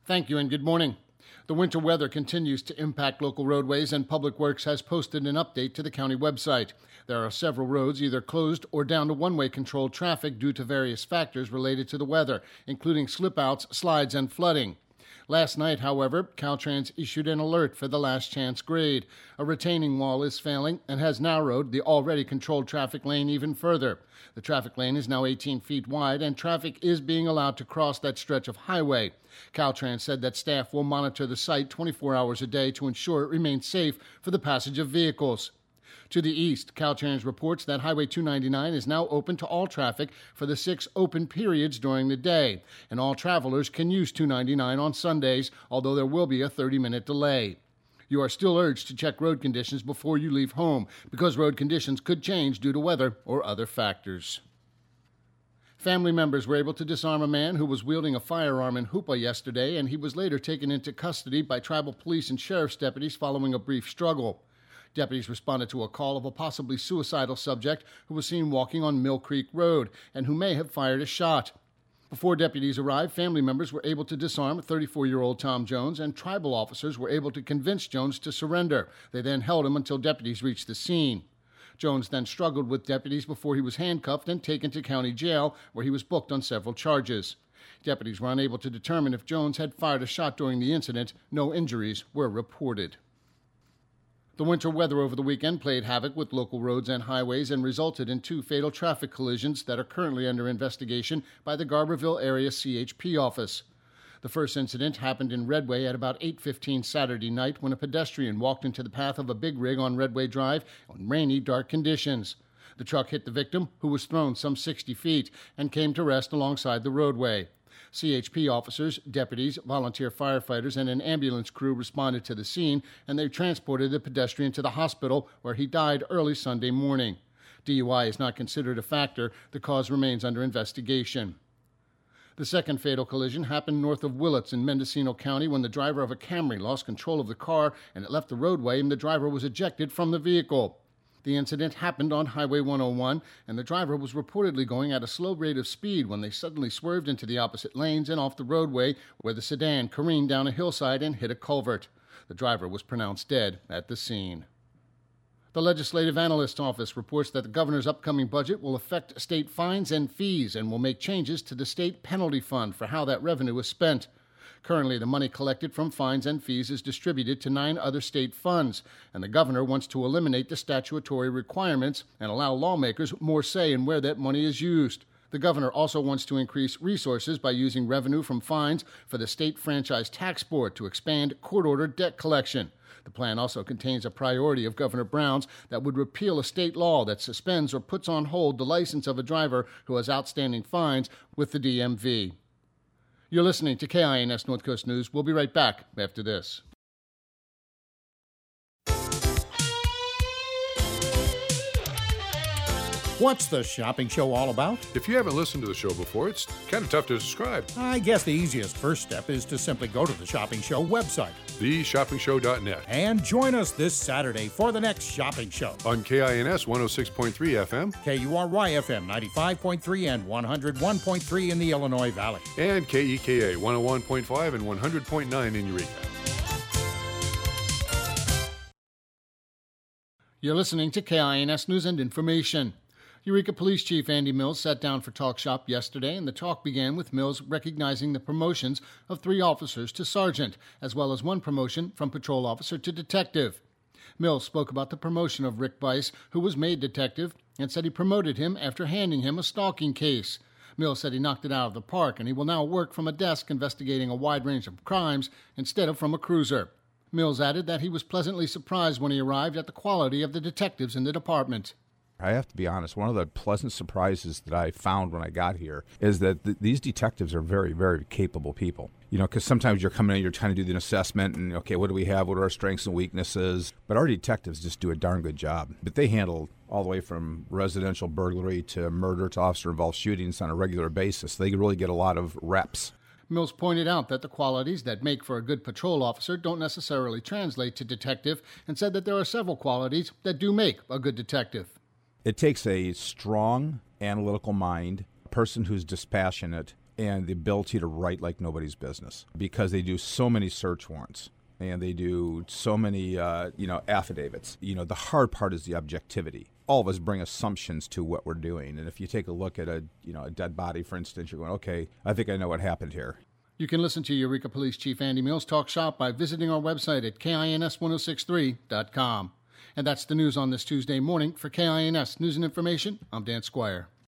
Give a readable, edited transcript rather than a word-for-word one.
Thank you and good morning. The winter weather continues to impact local roadways, and Public Works has posted an update to the county website. There are several roads either closed or down to one-way controlled traffic due to various factors related to the weather, including slip-outs, slides, and flooding. Last night, however, Caltrans issued an alert for the last chance grade. A retaining wall is failing and has narrowed the already controlled traffic lane even further. The traffic lane is now 18 feet wide, and traffic is being allowed to cross that stretch of highway. Caltrans said that staff will monitor the site 24 hours a day to ensure it remains safe for the passage of vehicles. To the east, Caltrans reports that Highway 299 is now open to all traffic for the 6 open periods during the day, and all travelers can use 299 on Sundays, although there will be a 30-minute delay. You are still urged to check road conditions before you leave home, because road conditions could change due to weather or other factors. Family members were able to disarm a man who was wielding a firearm in Hoopa yesterday, and he was later taken into custody by tribal police and sheriff's deputies following a brief struggle. Deputies responded to a call of a possibly suicidal subject who was seen walking on Mill Creek Road and who may have fired a shot. Before deputies arrived, family members were able to disarm 34-year-old Tom Jones, and tribal officers were able to convince Jones to surrender. They then held him until deputies reached the scene. Jones then struggled with deputies before he was handcuffed and taken to county jail, where he was booked on several charges. Deputies were unable to determine if Jones had fired a shot during the incident. No injuries were reported. The winter weather over the weekend played havoc with local roads and highways and resulted in 2 fatal traffic collisions that are currently under investigation by the Garberville Area CHP office. The first incident happened in Redway at about 8:15 Saturday night when a pedestrian walked into the path of a big rig on Redway Drive in rainy, dark conditions. The truck hit the victim, who was thrown some 60 feet, and came to rest alongside the roadway. CHP officers, deputies, volunteer firefighters, and an ambulance crew responded to the scene, and they transported the pedestrian to the hospital, where he died early Sunday morning. DUI is not considered a factor. The cause remains under investigation. The second fatal collision happened north of Willits in Mendocino County when the driver of a Camry lost control of the car and it left the roadway, and the driver was ejected from the vehicle. The incident happened on Highway 101, and the driver was reportedly going at a slow rate of speed when they suddenly swerved into the opposite lanes and off the roadway, where the sedan careened down a hillside and hit a culvert. The driver was pronounced dead at the scene. The Legislative Analyst's Office reports that the governor's upcoming budget will affect state fines and fees and will make changes to the state penalty fund for how that revenue is spent. Currently, the money collected from fines and fees is distributed to 9 other state funds, and the governor wants to eliminate the statutory requirements and allow lawmakers more say in where that money is used. The governor also wants to increase resources by using revenue from fines for the State Franchise Tax Board to expand court-ordered debt collection. The plan also contains a priority of Governor Brown's that would repeal a state law that suspends or puts on hold the license of a driver who has outstanding fines with the DMV. You're listening to KINS North Coast News. We'll be right back after this. What's the shopping show all about? If you haven't listened to the show before, it's kind of tough to describe. I guess the easiest first step is to simply go to the Shopping Show website. TheShoppingShow.net. And join us this Saturday for the next shopping show. On KINS 106.3 FM. KURY FM 95.3 and 101.3 in the Illinois Valley. And KEKA 101.5 and 100.9 in Eureka. You're listening to KINS News and Information. Eureka Police Chief Andy Mills sat down for Talk Shop yesterday, and the talk began with Mills recognizing the promotions of 3 officers to sergeant, as well as 1 promotion from patrol officer to detective. Mills spoke about the promotion of Rick Bice, who was made detective, and said he promoted him after handing him a stalking case. Mills said he knocked it out of the park, and he will now work from a desk investigating a wide range of crimes instead of from a cruiser. Mills added that he was pleasantly surprised when he arrived at the quality of the detectives in the department. I have to be honest, one of the pleasant surprises that I found when I got here is that these detectives are very, very capable people. You know, because sometimes you're coming in, you're trying to do an assessment, and, okay, what do we have? What are our strengths and weaknesses? But our detectives just do a darn good job. But they handle all the way from residential burglary to murder to officer-involved shootings on a regular basis. They really get a lot of reps. Mills pointed out that the qualities that make for a good patrol officer don't necessarily translate to detective, and said that there are several qualities that do make a good detective. It takes a strong analytical mind, a person who's dispassionate, and the ability to write like nobody's business, because they do so many search warrants and they do so many, affidavits. The hard part is the objectivity. All of us bring assumptions to what we're doing, and if you take a look at a dead body, for instance, you're going, okay, I think I know what happened here. You can listen to Eureka Police Chief Andy Mills talk shop by visiting our website at KINS1063.com. And that's the news on this Tuesday morning. For KINS News and Information, I'm Dan Squire.